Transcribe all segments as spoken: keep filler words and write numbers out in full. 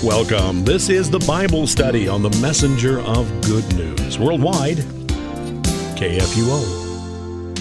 Welcome. This is the Bible study on the messenger of good news. Worldwide, K F U O.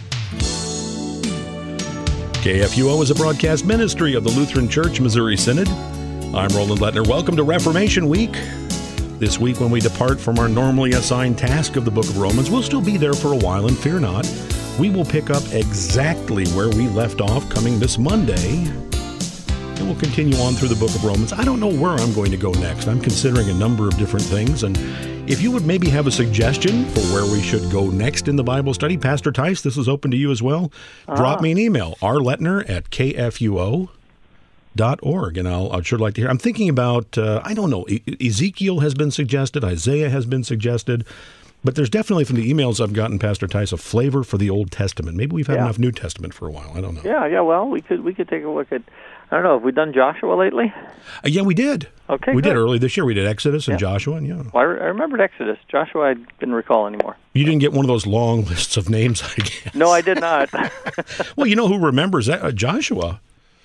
K F U O is a broadcast ministry of the Lutheran Church Missouri Synod. I'm Roland Lettner. Welcome to Reformation Week. This week, when we depart from our normally assigned task of the book of Romans, we'll still be there for a while, and fear not, we will pick up exactly where we left off coming this Monday. And we'll continue on through the book of Romans. I don't know where I'm going to go next. I'm considering a number of different things. And if you would maybe have a suggestion for where we should go next in the Bible study, Pastor Tice, this is open to you as well. Uh-huh. Drop me an email, r lettner at k f u o dot org. And I'll, I'd sure like to hear. I'm thinking about, uh, I don't know, e- Ezekiel has been suggested, Isaiah has been suggested. But there's definitely, from the emails I've gotten, Pastor Tice, a flavor for the Old Testament. Maybe we've had yeah. enough New Testament for a while. I don't know. Yeah, yeah. Well, we could we could take a look at. I don't know. Have we done Joshua lately? Uh, yeah, we did. Okay, we good. did early this year. We did Exodus and yeah. Joshua. And yeah. Well, I, re- I remembered Exodus. Joshua, I didn't recall anymore. You didn't get one of those long lists of names, I guess. No, I did not. Well, you know who remembers that? Uh, Joshua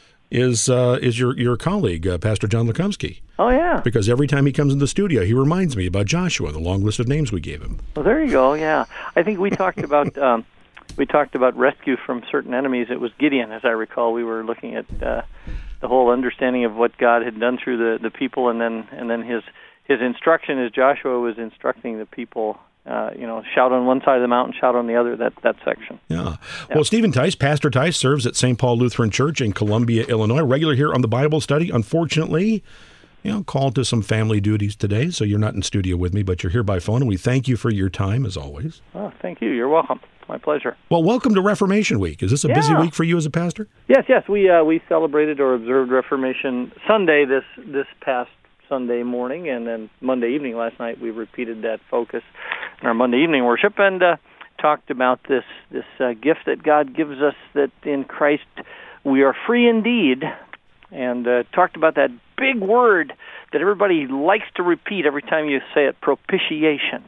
is uh, is your your colleague, uh, Pastor John Lekumsky. Oh, yeah. Because every time he comes in the studio, he reminds me about Joshua, the long list of names we gave him. Well, there you go. Yeah, I think we talked about um, we talked about rescue from certain enemies. It was Gideon, as I recall. We were looking at uh, the whole understanding of what God had done through the, the people, and then and then his his instruction as Joshua was instructing the people. Uh, you know, shout on one side of the mountain, shout on the other, that, that section. Yeah. yeah. Well, Stephen Tice, Pastor Tice, serves at Saint Paul Lutheran Church in Columbia, Illinois, regular here on the Bible study. Unfortunately, you know, called to some family duties today, so you're not in studio with me, but you're here by phone, and we thank you for your time, as always. Oh, thank you. You're welcome. My pleasure. Well, welcome to Reformation Week. Is this a yeah. busy week for you as a pastor? Yes, yes. We uh, we celebrated or observed Reformation Sunday this this past Sunday morning, and then Monday evening last night we repeated that focus in our Monday evening worship and uh, talked about this this uh, gift that God gives us, that in Christ we are free indeed, and uh, talked about that big word that everybody likes to repeat every time you say it, propitiation.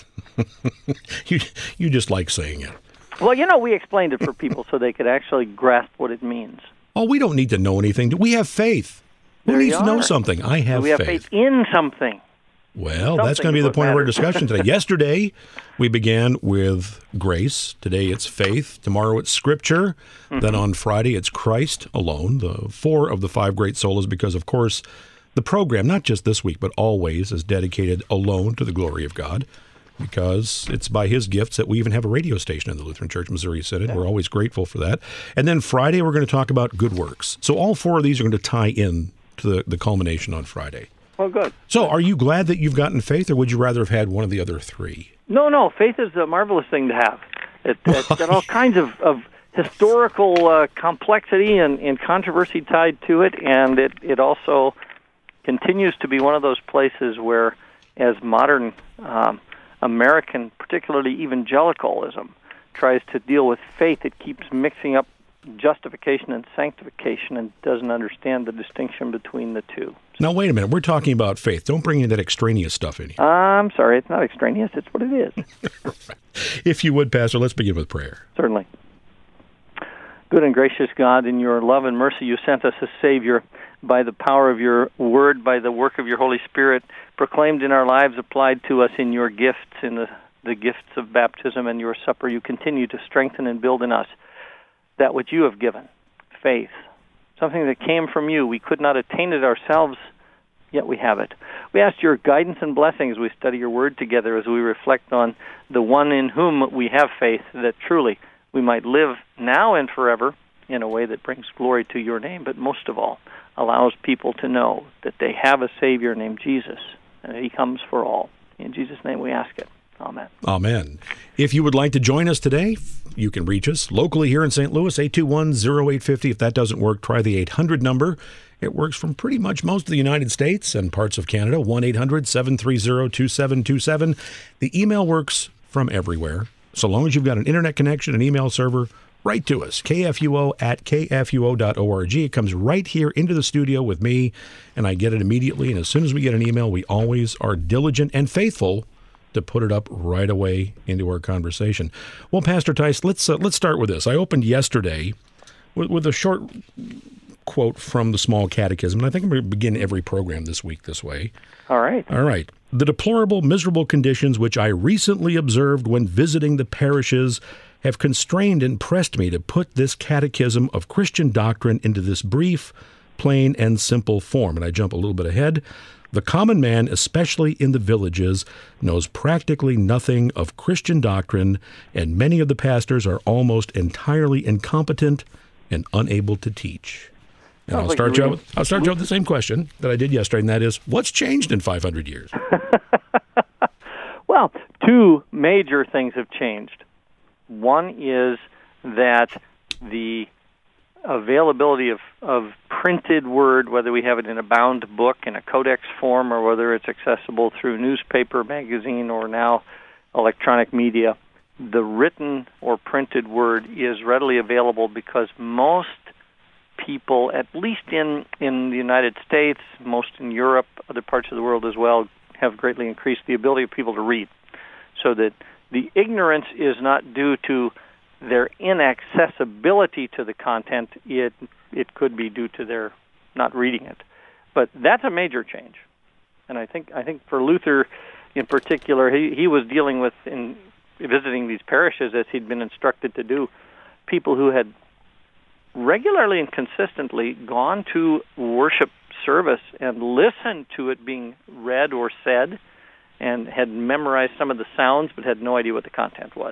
you you just like saying it. Well, you know, we explained it for people so they could actually grasp what it means. Oh, we don't need to know anything. We have faith. Who There needs to you know are. something? I have we have faith. faith in something. Well, Something that's going to be is the what point of our matters. discussion today. Yesterday, we began with grace. Today, it's faith. Tomorrow, it's Scripture. Mm-hmm. Then on Friday, it's Christ alone, the four of the five great solas, because, of course, the program, not just this week, but always, is dedicated alone to the glory of God, because it's by His gifts that we even have a radio station in the Lutheran Church Missouri Synod. Yeah. We're always grateful for that. And then Friday, we're going to talk about good works. So all four of these are going to tie in to the, the culmination on Friday. Well, good. So are you glad that you've gotten faith, or would you rather have had one of the other three? No, no. Faith is a marvelous thing to have. It, it's got all kinds of, of historical uh, complexity and, and controversy tied to it, and it, it also continues to be one of those places where, as modern um, American, particularly evangelicalism, tries to deal with faith, it keeps mixing up justification and sanctification and doesn't understand the distinction between the two. Now, wait a minute. We're talking about faith. Don't bring in that extraneous stuff in here. I'm sorry. It's not extraneous. It's what it is. If you would, Pastor, let's begin with prayer. Certainly. Good and gracious God, in your love and mercy, you sent us a Savior by the power of your word, by the work of your Holy Spirit, proclaimed in our lives, applied to us in your gifts, in the, the gifts of baptism and your supper. You continue to strengthen and build in us that which you have given, faith, something that came from you. We could not attain it ourselves, yet we have it. We ask your guidance and blessing as we study your word together, as we reflect on the one in whom we have faith, that truly we might live now and forever in a way that brings glory to your name, but most of all, allows people to know that they have a Savior named Jesus, and that he comes for all. In Jesus' name we ask it. Amen. Amen. If you would like to join us today, you can reach us locally here in Saint Louis, eight two one, oh eight five oh. If that doesn't work, try the eight hundred number. It works from pretty much most of the United States and parts of Canada, one eight hundred, seven three zero, two seven two seven. The email works from everywhere. So long as you've got an internet connection, an email server, write to us, K F U O at K F U O dot org. It comes right here into the studio with me, and I get it immediately. And as soon as we get an email, we always are diligent and faithful to put it up right away into our conversation. Well, Pastor Tice, let's uh, let's start with this. I opened yesterday with, with a short quote from the Small Catechism, and I think I'm going to begin every program this week this way. All right. All right. The deplorable, miserable conditions which I recently observed when visiting the parishes have constrained and pressed me to put this catechism of Christian doctrine into this brief, plain, and simple form. And I jump a little bit ahead. The common man, especially in the villages, knows practically nothing of Christian doctrine, and many of the pastors are almost entirely incompetent and unable to teach. And I'll start, Joe, with, I'll start Joe with the same question that I did yesterday, and that is, what's changed in five hundred years? Well, two major things have changed. One is that the availability of, of printed word, whether we have it in a bound book in a codex form or whether it's accessible through newspaper, magazine, or now electronic media, the written or printed word is readily available because most people, at least in, in the United States, most in Europe, other parts of the world as well, have greatly increased the ability of people to read. So that the ignorance is not due to their inaccessibility to the content, it it could be due to their not reading it. But that's a major change. And I think I think for Luther in particular, he, he was dealing with, in visiting these parishes as he'd been instructed to do, people who had regularly and consistently gone to worship service and listened to it being read or said and had memorized some of the sounds but had no idea what the content was.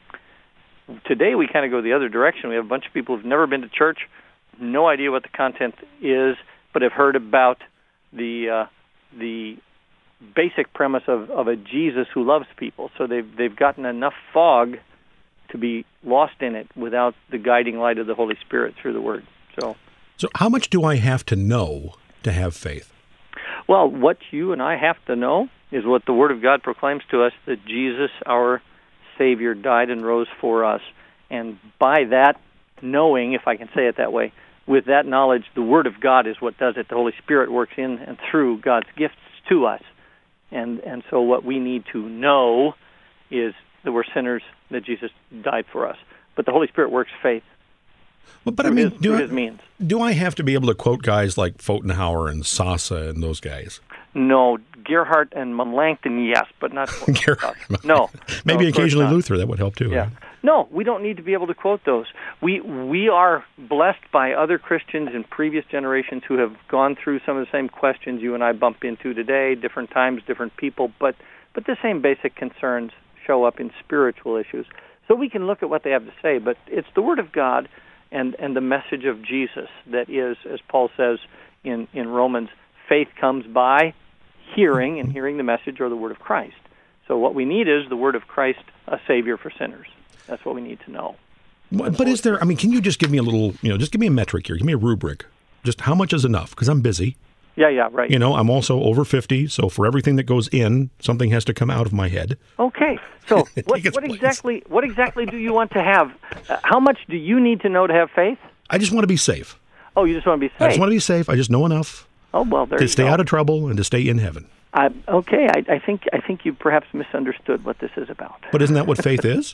Today we kind of go the other direction. We have a bunch of people who've never been to church, no idea what the content is, but have heard about the uh, the basic premise of, of a Jesus who loves people. So they've they've gotten enough fog to be lost in it without the guiding light of the Holy Spirit through the Word. So, so how much do I have to know to have faith? Well, what you and I have to know is what the Word of God proclaims to us, that Jesus, our Savior, died and rose for us. And by that knowing, if I can say it that way, with that knowledge, the Word of God is what does it. The Holy Spirit works in and through God's gifts to us. And and so what we need to know is that we're sinners, that Jesus died for us. But the Holy Spirit works faith. Well, but I mean, his, do I, his means. do I have to be able to quote guys like Pfotenhauer and Sasa and those guys? No, Gerhardt and Melanchthon, yes, but not Gerhardt. No, maybe no, occasionally Luther. That would help too. Yeah. Right? No, we don't need to be able to quote those. We we are blessed by other Christians in previous generations who have gone through some of the same questions you and I bump into today, different times, different people, but but the same basic concerns show up in spiritual issues. So we can look at what they have to say, but it's the Word of God and, and the message of Jesus that is, as Paul says in, in Romans, faith comes by hearing, and hearing the message or the Word of Christ. So what we need is the Word of Christ, a Savior for sinners. That's what we need to know. But, but is there, I mean, can you just give me a little, you know, just give me a metric here, give me a rubric. Just how much is enough? Because I'm busy. Yeah, yeah, right. You know, I'm also over fifty, so for everything that goes in, something has to come out of my head. Okay, so what, what exactly what exactly do you want to have? Uh, how much do you need to know to have faith? I just want to be safe. Oh, you just want to be safe? I just want to be safe. I just know enough oh, well, there to you stay go. out of trouble and to stay in heaven. Uh, okay, I, I think I think you perhaps misunderstood what this is about. But isn't that what faith is?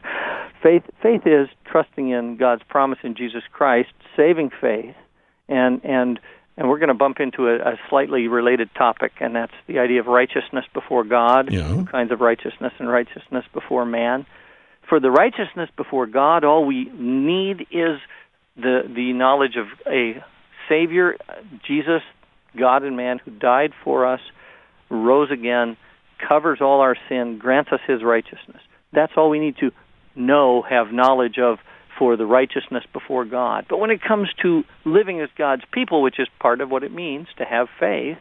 Faith faith is trusting in God's promise in Jesus Christ, saving faith, and and and we're going to bump into a, a slightly related topic, and that's the idea of righteousness before God, yeah. two kinds of righteousness, and righteousness before man. For the righteousness before God, all we need is the the knowledge of a Savior, Jesus, God and man, who died for us, rose again, covers all our sin, grants us His righteousness. That's all we need to know, have knowledge of for the righteousness before God. But when it comes to living as God's people, which is part of what it means to have faith,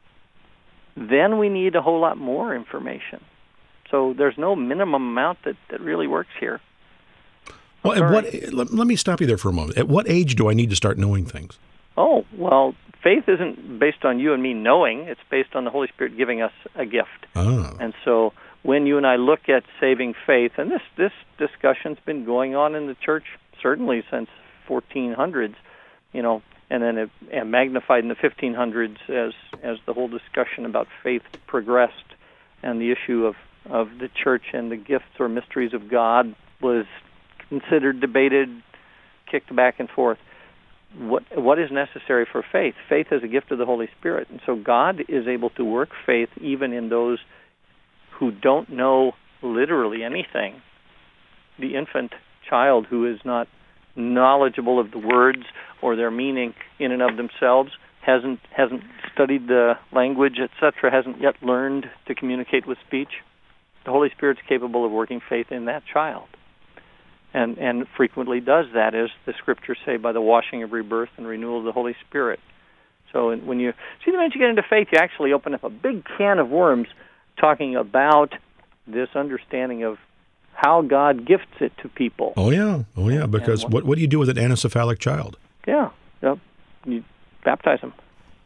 then we need a whole lot more information. So there's no minimum amount that, that really works here. Well, at what, let, let me stop you there for a moment. At what age do I need to start knowing things? Oh, well, faith isn't based on you and me knowing. It's based on the Holy Spirit giving us a gift. Oh. And so when you and I look at saving faith, and this, this discussion's been going on in the church certainly since fourteen hundreds, you know, and then it and magnified in the fifteen hundreds as as the whole discussion about faith progressed, and the issue of, of the church and the gifts or mysteries of God was considered, debated, kicked back and forth. what what is necessary for faith. Faith is a gift of the Holy Spirit, and so God is able to work faith even in those who don't know literally anything. The infant child who is not knowledgeable of the words or their meaning in and of themselves, hasn't hasn't studied the language, et cetera, hasn't yet learned to communicate with speech. The Holy Spirit's capable of working faith in that child, and and frequently does that, as the Scriptures say, by the washing of rebirth and renewal of the Holy Spirit. So when you see the minute you get into faith, you actually open up a big can of worms, talking about this understanding of how God gifts it to people. Oh yeah, oh yeah. Because what, what what do you do with an anencephalic child? Yeah, yep. You baptize them.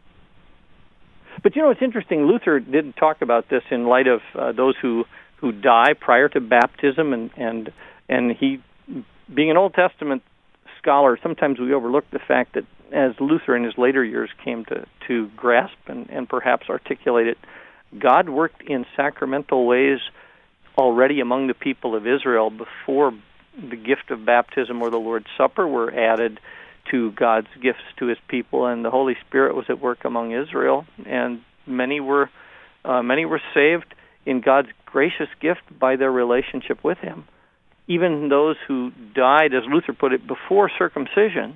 But you know, it's interesting. Luther did talk about this in light of uh, those who, who die prior to baptism, and and and he, being an Old Testament scholar, sometimes we overlook the fact that as Luther in his later years came to to grasp and, and perhaps articulate it, God worked in sacramental ways already among the people of Israel before the gift of baptism or the Lord's Supper were added to God's gifts to his people, and the Holy Spirit was at work among Israel, and many were uh, many were saved in God's gracious gift by their relationship with him. Even those who died, as Luther put it, before circumcision,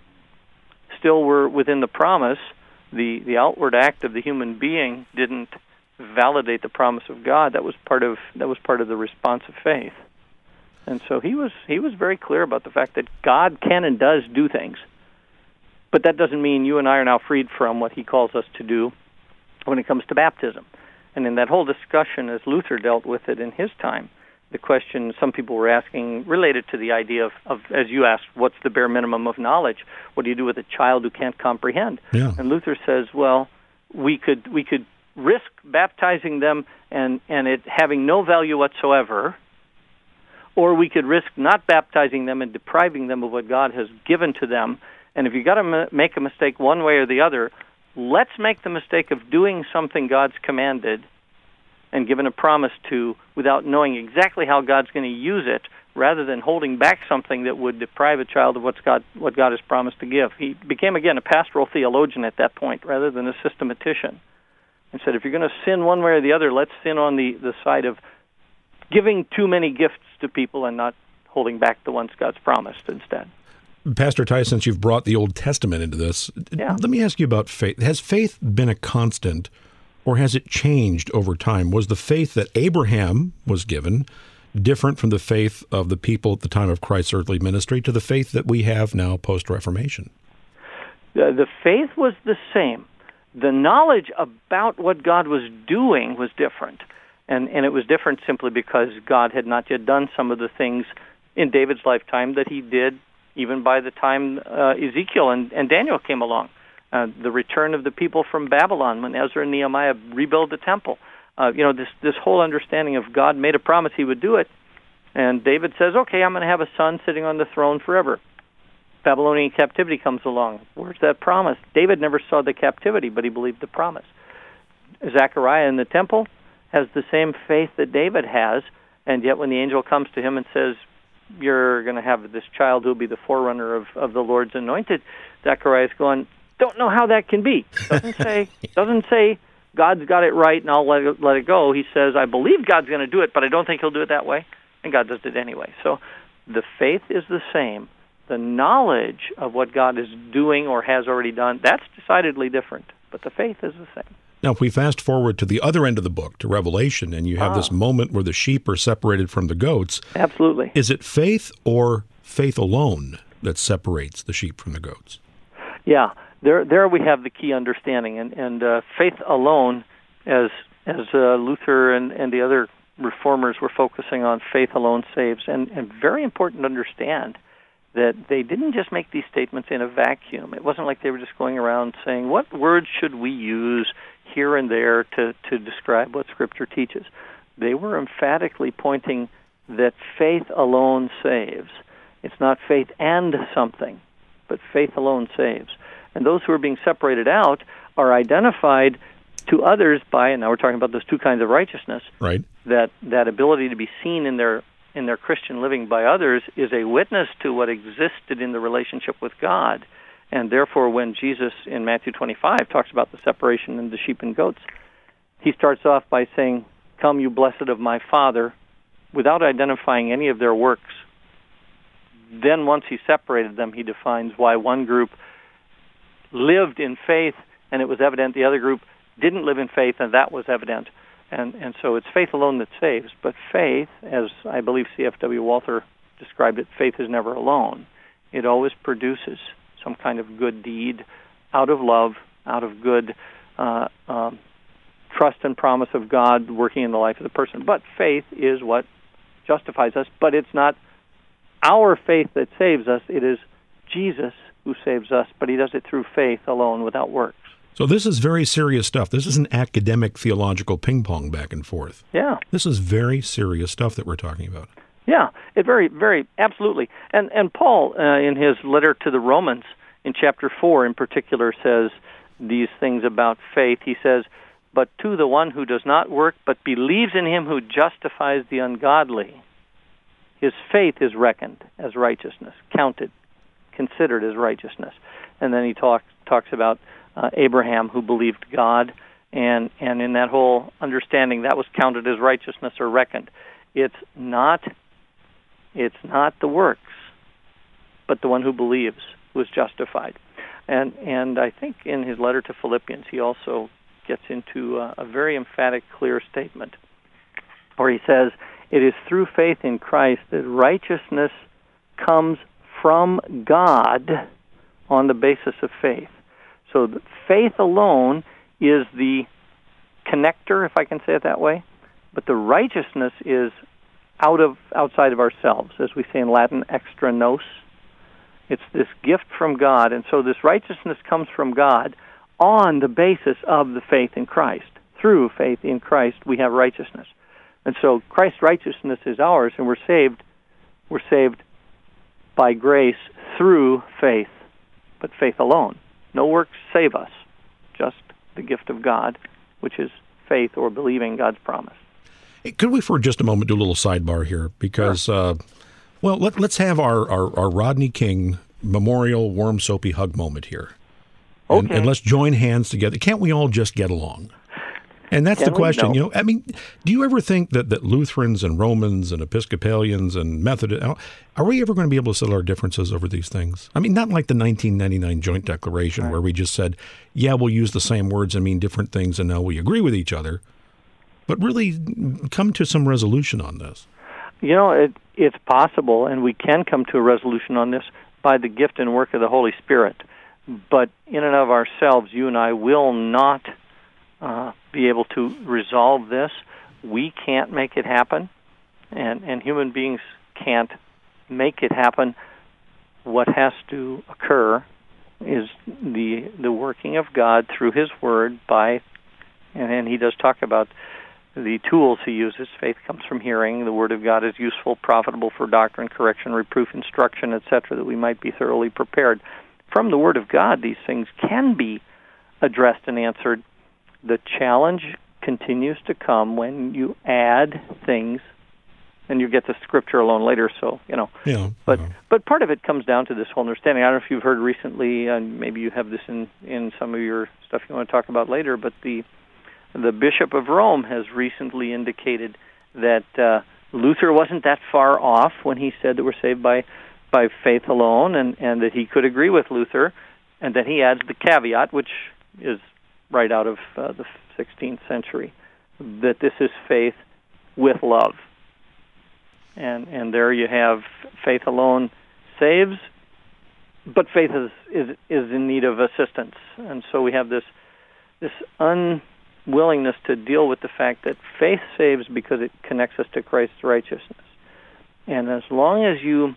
still were within the promise. The the outward act of the human being didn't validate the promise of God. That was part of that was part of the response of faith. And so he was he was very clear about the fact that God can and does do things. But that doesn't mean you and I are now freed from what he calls us to do when it comes to baptism. And in that whole discussion, as Luther dealt with it in his time, the question some people were asking related to the idea of, of as you asked, what's the bare minimum of knowledge? What do you do with a child who can't comprehend? Yeah. And Luther says, well, we could we could risk baptizing them and, and it having no value whatsoever, or we could risk not baptizing them and depriving them of what God has given to them. And if you've got to m- make a mistake one way or the other, let's make the mistake of doing something God's commanded and given a promise to without knowing exactly how God's going to use it, rather than holding back something that would deprive a child of what's God, what God has promised to give. He became, again, a pastoral theologian at that point rather than a systematician, and said, if you're going to sin one way or the other, let's sin on the, the side of giving too many gifts to people and not holding back the ones God's promised instead. Pastor Ty, since you've brought the Old Testament into this, yeah. let me ask you about faith. Has faith been a constant, or has it changed over time? Was the faith that Abraham was given different from the faith of the people at the time of Christ's earthly ministry to the faith that we have now post-Reformation? The, the faith was the same. The knowledge about what God was doing was different. And, and it was different simply because God had not yet done some of the things in David's lifetime that he did even by the time uh, Ezekiel and, and Daniel came along. Uh, the return of the people from Babylon when Ezra and Nehemiah rebuild the temple. Uh, you know, this, this whole understanding of God made a promise he would do it. And David says, okay, I'm going to have a son sitting on the throne forever. Babylonian captivity comes along. Where's that promise? David never saw the captivity, but he believed the promise. Zechariah in the temple has the same faith that David has, and yet when the angel comes to him and says, you're going to have this child who will be the forerunner of, of the Lord's anointed, Zechariah's going, don't know how that can be. Doesn't say, doesn't say God's got it right and I'll let it, let it go. He says, I believe God's going to do it, but I don't think he'll do it that way, and God does it anyway. So the faith is the same. The knowledge of what God is doing or has already done, that's decidedly different, but the faith is the same. Now, if we fast forward to the other end of the book, to Revelation, and you have ah. this moment where the sheep are separated from the goats. Absolutely. Is it faith or faith alone that separates the sheep from the goats? Yeah, there there we have the key understanding. And, and uh, faith alone, as as uh, Luther and, and the other reformers were focusing on, faith alone saves. And, and very important to understand that they didn't just make these statements in a vacuum. It wasn't like they were just going around saying, what words should we use here and there to, to describe what Scripture teaches. They were emphatically pointing that faith alone saves. It's not faith and something, but faith alone saves. And those who are being separated out are identified to others by, and now we're talking about those two kinds of righteousness, right? That that ability to be seen in their in their Christian living by others is a witness to what existed in the relationship with God. And therefore, when Jesus in Matthew twenty-five talks about the separation in the sheep and goats, he starts off by saying, "Come, you blessed of my Father," without identifying any of their works. Then once he separated them, he defines why one group lived in faith, and it was evident the other group didn't live in faith, and that was evident. And and so it's faith alone that saves. But faith, as I believe C F W Walther described it, faith is never alone. It always produces some kind of good deed out of love, out of good uh, um, trust and promise of God working in the life of the person. But faith is what justifies us, but it's not our faith that saves us. It is Jesus who saves us, but he does it through faith alone without works. So this is very serious stuff. This isn't academic theological ping-pong back and forth. Yeah. This is very serious stuff that we're talking about. Yeah, it very, very, absolutely. And and Paul, uh, in his letter to the Romans, in chapter four in particular, says these things about faith. He says, "But to the one who does not work, but believes in him who justifies the ungodly, his faith is reckoned as righteousness," counted, considered as righteousness. And then he talks talks about uh, Abraham, who believed God, and, and in that whole understanding, that was counted as righteousness or reckoned. It's not, it's not the works, but the one who believes was justified. And and I think in his letter to Philippians, he also gets into a, a very emphatic, clear statement, where he says, "It is through faith in Christ that righteousness comes from God on the basis of faith." So the faith alone is the connector, if I can say it that way, but the righteousness is out of outside of ourselves, as we say in Latin, extra nos. It's this gift from God, and so this righteousness comes from God on the basis of the faith in Christ. Through faith in Christ, we have righteousness. And so Christ's righteousness is ours, and we're saved. We're saved by grace through faith, but faith alone. No works save us, just the gift of God, which is faith or believing God's promise. Hey, could we for just a moment do a little sidebar here? Because, sure. uh, well, let, let's have our, our, our Rodney King memorial warm, soapy hug moment here. And, okay. and let's join hands together. Can't we all just get along? And that's Can the question. No. You know, I mean, do you ever think that, that Lutherans and Romans and Episcopalians and Methodists, are we ever going to be able to settle our differences over these things? I mean, not like the nineteen ninety-nine Joint Declaration right. where we just said, yeah, we'll use the same words and mean different things, and now we agree with each other. But really come to some resolution on this. You know, it, it's possible, and we can come to a resolution on this by the gift and work of the Holy Spirit. But in and of ourselves, you and I will not uh, be able to resolve this. We can't make it happen, and, and human beings can't make it happen. What has to occur is the the working of God through His Word by, and, and He does talk about the tools He uses. Faith comes from hearing. The Word of God is useful, profitable for doctrine, correction, reproof, instruction, et cetera, that we might be thoroughly prepared. From the Word of God, these things can be addressed and answered. The challenge continues to come when you add things, and you get to Scripture alone later, so, you know. Yeah. But yeah. but part of it comes down to this whole understanding. I don't know if you've heard recently, and maybe you have this in, in some of your stuff you want to talk about later, but the the Bishop of Rome has recently indicated that uh, Luther wasn't that far off when he said that we're saved by by faith alone, and, and that he could agree with Luther, and then he adds the caveat, which is right out of uh, the sixteenth century, that this is faith with love. And and there you have faith alone saves, but faith is, is is in need of assistance. And so we have this this unwillingness to deal with the fact that faith saves because it connects us to Christ's righteousness. And as long as you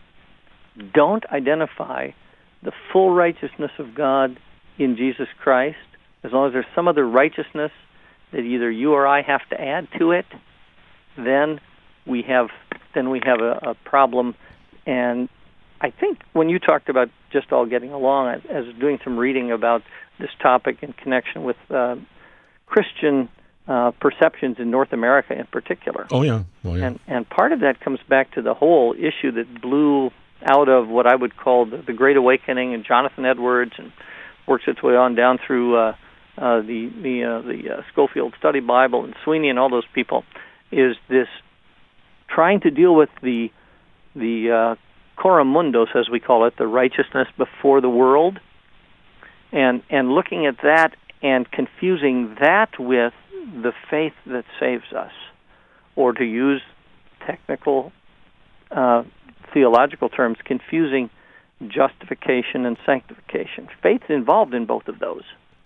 don't identify the full righteousness of God in Jesus Christ, as long as there's some other righteousness that either you or I have to add to it, then we have then we have a, a problem. And I think when you talked about just all getting along, I, I was doing some reading about this topic in connection with uh, Christian uh, perceptions in North America in particular. Oh, yeah. Oh, yeah. And, and part of that comes back to the whole issue that blew out of what I would call the, the Great Awakening and Jonathan Edwards, and works its way on down through uh, uh, the the uh, the uh, Schofield Study Bible and Sweeney and all those people, is this trying to deal with the the uh, coram mundos, as we call it, the righteousness before the world, and and looking at that and confusing that with the faith that saves us, or to use technical uh, theological terms, confusing justification and sanctification. Faith's involved in both of those,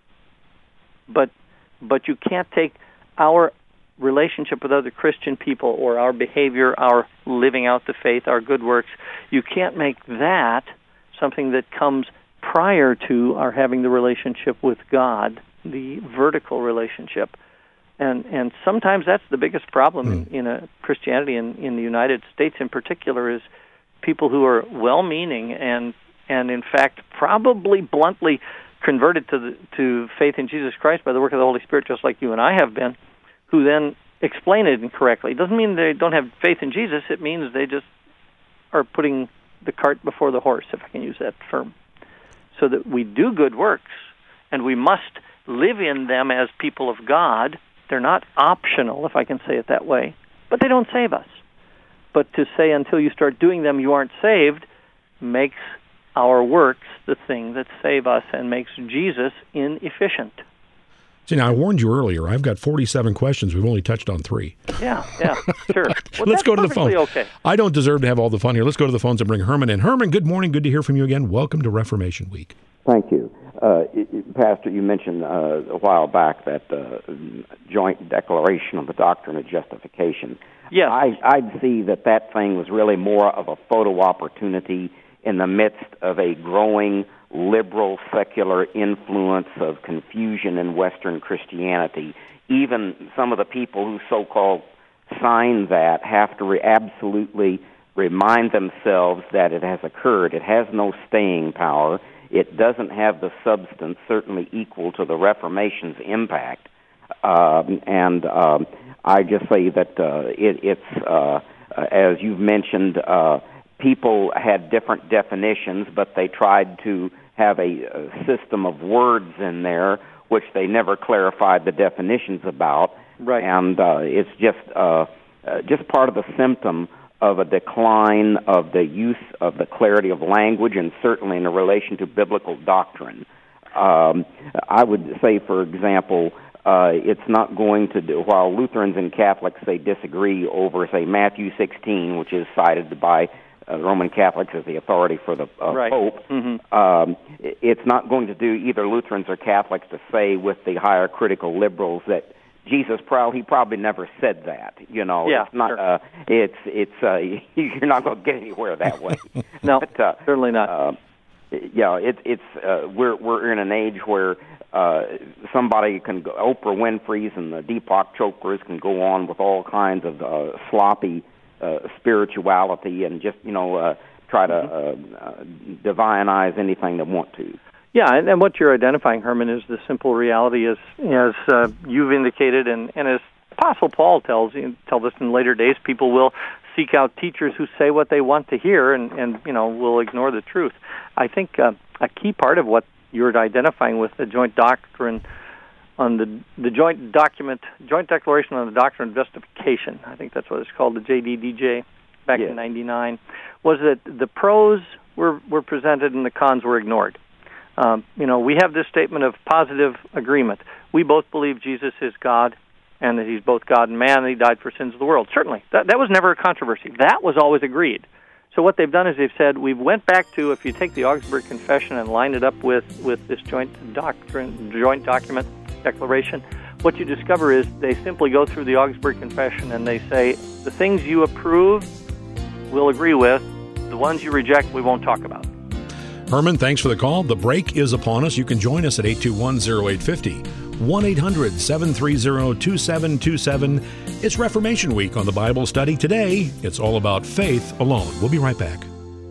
but but you can't take our relationship with other Christian people or our behavior, our living out the faith, our good works, you can't make that something that comes prior to our having the relationship with God, the vertical relationship. And and sometimes that's the biggest problem mm. in, in a Christianity in, in the United States in particular, is people who are well-meaning and and in fact probably bluntly converted to the, to faith in Jesus Christ by the work of the Holy Spirit, just like you and I have been, who then explain it incorrectly. It doesn't mean they don't have faith in Jesus. It means they just are putting the cart before the horse, if I can use that term. So that we do good works, and we must live in them as people of God. They're not optional, if I can say it that way, but they don't save us. But to say until you start doing them you aren't saved makes our works the thing that save us and makes Jesus inefficient. See, now I warned you earlier. I've got forty-seven questions. We've only touched on three. Yeah, yeah, sure. Well, Let's go to the phone. Okay. I don't deserve to have all the fun here. Let's go to the phones and bring Herman in. Herman, good morning. Good to hear from you again. Welcome to Reformation Week. Thank you. Uh, Pastor, you mentioned uh, a while back that uh, joint declaration of the doctrine of justification. Yeah. I, I'd see that that thing was really more of a photo opportunity in the midst of a growing liberal secular influence of confusion in Western Christianity. Even some of the people who so-called sign that have to re- absolutely remind themselves that it has occurred. It has no staying power. It doesn't have the substance certainly equal to the Reformation's impact. Um, and um, I just say that uh, it, it's, uh, as you've mentioned, uh, people had different definitions, but they tried to have a, a system of words in there which they never clarified the definitions about. Right. And uh, it's just uh, uh, just part of the symptom of a decline of the use of the clarity of language, and certainly in relation to biblical doctrine. Um, I would say, for example, uh, it's not going to do, while Lutherans and Catholics, they disagree over, say, Matthew sixteen, which is cited by uh, Roman Catholics as the authority for the uh, right. Pope. Mm-hmm. Um, it's not going to do either Lutherans or Catholics to say with the higher critical liberals that Jesus probably he probably never said that. You know, yeah, it's not. Sure. Uh, it's it's uh, you're not going to get anywhere that way. No, but, uh, certainly not. Uh, yeah, it, it's uh, we're we're in an age where uh, somebody can go, Oprah Winfrey's and the Deepak Chopras can go on with all kinds of uh, sloppy uh, spirituality and just you know uh, try to uh, uh, divinize anything they want to. Yeah, and, and what you're identifying, Herman, is the simple reality, as as uh, you've indicated, and, and as Apostle Paul tells tells us in later days, people will seek out teachers who say what they want to hear, and, and you know will ignore the truth. I think uh, a key part of what you're identifying with the joint doctrine on the the joint document, joint declaration on the doctrine of justification, I think that's what it's called, the J D D J, back yes. in ninety-nine, was that the pros were were presented and the cons were ignored. Um, you know, we have this statement of positive agreement. We both believe Jesus is God, and that he's both God and man, and he died for sins of the world. Certainly. That, that was never a controversy. That was always agreed. So what they've done is they've said, we went back to, if you take the Augsburg Confession and line it up with, with this joint doctrine, joint document declaration, what you discover is they simply go through the Augsburg Confession and they say, the things you approve, we'll agree with. The ones you reject, we won't talk about. Herman, thanks for the call. The break is upon us. You can join us at eight two one, oh eight five oh, one eight hundred, seven three zero, two seven two seven. It's Reformation Week on the Bible Study. Today, it's all about faith alone. We'll be right back.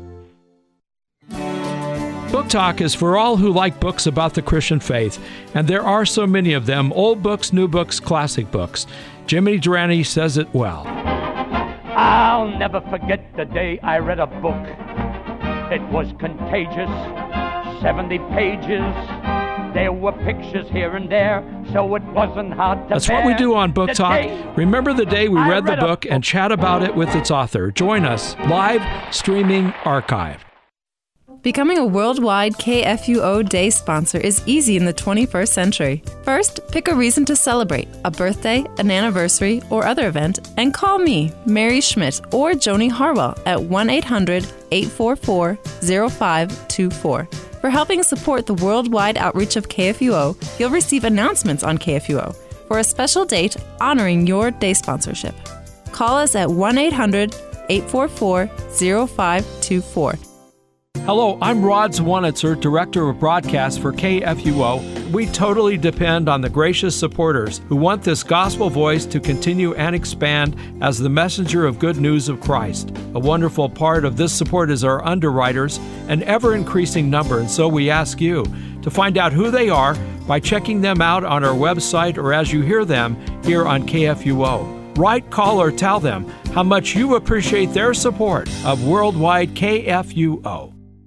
Book Talk is for all who like books about the Christian faith, and there are so many of them, old books, new books, classic books. Jimmy Durante says it well. I'll never forget the day I read a book It was contagious, seventy pages. There were pictures here and there, so it wasn't hard to That's bear. what we do on Book The Talk. day Remember the day we I read the read a book and chat about it with its author. Join us, live streaming archive. Becoming a worldwide K F U O Day sponsor is easy in the twenty-first century. First, pick a reason to celebrate, a birthday, an anniversary, or other event, and call me, Mary Schmidt, or Joni Harwell at one eight hundred, eight four four, zero five two four. For helping support the worldwide outreach of K F U O, you'll receive announcements on K F U O for a special date honoring your day sponsorship. Call us at one eight hundred, eight four four, zero five two four. Hello, I'm Rod Zwanitzer, Director of Broadcast for K F U O. We totally depend on the gracious supporters who want this gospel voice to continue and expand as the messenger of good news of Christ. A wonderful part of this support is our underwriters, an ever-increasing number, and so we ask you to find out who they are by checking them out on our website or as you hear them here on K F U O. Write, call, or tell them how much you appreciate their support of worldwide K F U O.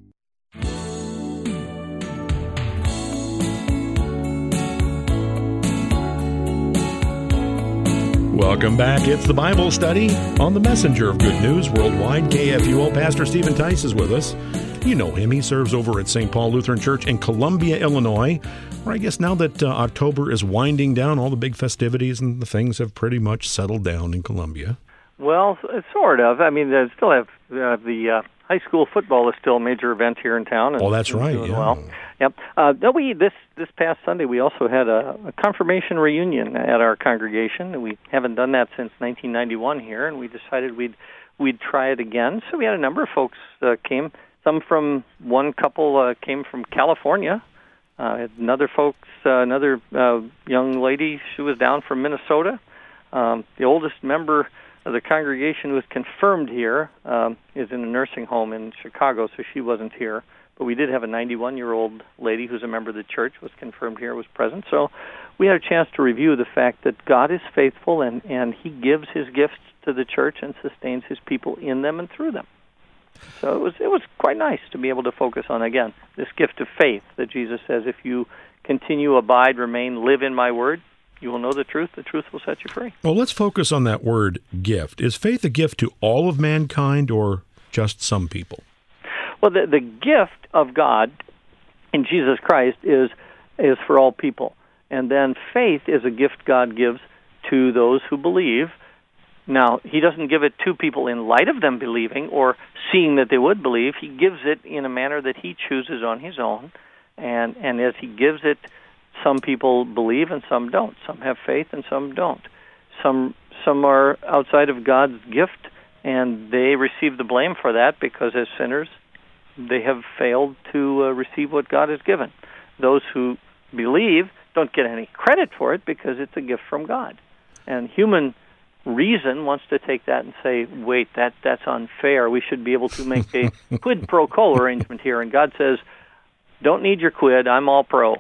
Welcome back. It's the Bible study on the Messenger of Good News Worldwide, K F U O. Pastor Stephen Tice is with us. You know him. He serves over at Saint Paul Lutheran Church in Columbia, Illinois, where I guess now that uh, October is winding down, all the big festivities and the things have pretty much settled down in Columbia. Well, sort of. I mean, they still have uh, the uh, high school football is still a major event here in town. And oh, that's right. doing Yeah. Well. Yep. Uh, no, we this this past Sunday we also had a, a confirmation reunion at our congregation, and we haven't done that since nineteen ninety-one here, and we decided we'd we'd try it again. So we had a number of folks uh, came. Some from one couple uh, came from California. Uh, another folks, uh, another uh, young lady, she was down from Minnesota. Um, the oldest member of the congregation who was confirmed here um, is in a nursing home in Chicago, so she wasn't here. But we did have a ninety-one-year-old lady who's a member of the church, was confirmed here, was present. So we had a chance to review the fact that God is faithful, and, and He gives His gifts to the church and sustains His people in them and through them. So it was it was quite nice to be able to focus on, again, this gift of faith that Jesus says, if you continue, abide, remain, live in my word, you will know the truth. The truth will set you free. Well, let's focus on that word gift. Is faith a gift to all of mankind or just some people? Well, the, the gift of God in Jesus Christ is is for all people. And then faith is a gift God gives to those who believe. Now, He doesn't give it to people in light of them believing or seeing that they would believe. He gives it in a manner that He chooses on His own. And, and as He gives it, some people believe and some don't. Some have faith and some don't. Some some are outside of God's gift, and they receive the blame for that because as sinners, they have failed to uh, receive what God has given. Those who believe don't get any credit for it because it's a gift from God. And human reason wants to take that and say, wait, that that's unfair. We should be able to make a quid pro quo arrangement here. And God says, don't need your quid. I'm all pro.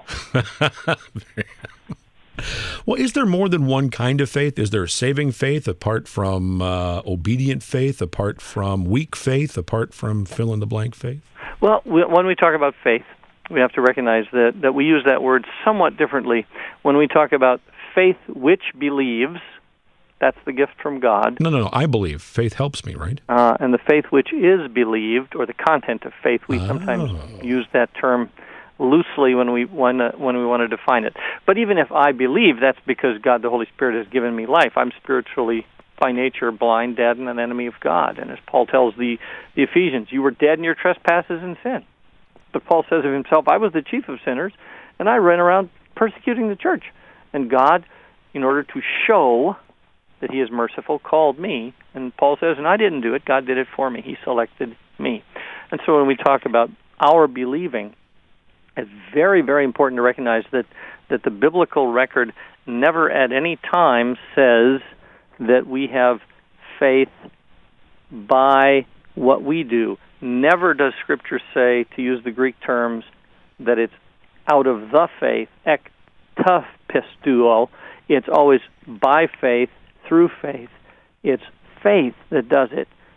Well, is there more than one kind of faith? Is there saving faith apart from uh, obedient faith, apart from weak faith, apart from fill-in-the-blank faith? Well, we, when we talk about faith, we have to recognize that, that we use that word somewhat differently. When we talk about faith which believes, that's the gift from God. No, no, no. I believe. Faith helps me, right? Uh, and the faith which is believed, or the content of faith, we oh. sometimes use that term loosely when we when, uh, when we want to define it. But even if I believe, that's because God, the Holy Spirit, has given me life. I'm spiritually, by nature, blind, dead, and an enemy of God. And as Paul tells the, the Ephesians, you were dead in your trespasses and sin. But Paul says of himself, I was the chief of sinners, and I ran around persecuting the church. And God, in order to show that He is merciful, called me. And Paul says, and I didn't do it. God did it for me. He selected me. And so when we talk about our believing, it's very, very important to recognize that, that the biblical record never at any time says that we have faith by what we do. Never does Scripture say, to use the Greek terms, that it's out of the faith, ek ta pistuo. It's always by faith, through faith. It's faith that does it.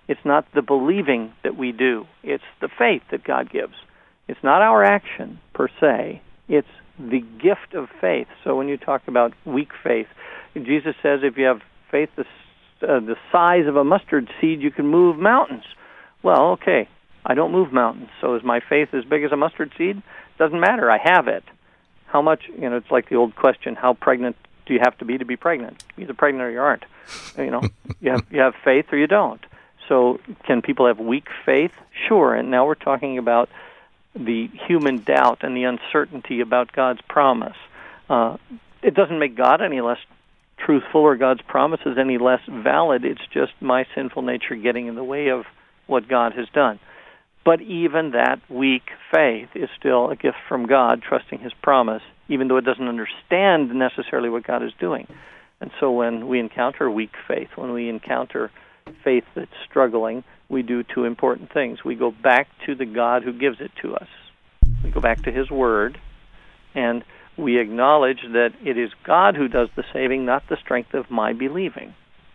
It's not the believing that we do. It's the faith that God gives. It's not our action per se. It's the gift of faith. So when you talk about weak faith, Jesus says if you have faith the, uh, the size of a mustard seed, you can move mountains. Well, okay, I don't move mountains. So is my faith as big as a mustard seed? Doesn't matter. I have it. How much, you know, it's like the old question, how pregnant do you have to be to be pregnant? You're either pregnant or you aren't. You know, you have, you have faith or you don't. So can people have weak faith? Sure. And now we're talking about the human doubt and the uncertainty about God's promise. Uh, it doesn't make God any less truthful or God's promises any less valid. It's just my sinful nature getting in the way of what God has done. But even that weak faith is still a gift from God, trusting His promise, even though it doesn't understand necessarily what God is doing. And so when we encounter weak faith, when we encounter faith that's struggling, we do two important things. We go back to the God who gives it to us. We go back to His Word, and we acknowledge that it is God who does the saving, not the strength of my believing.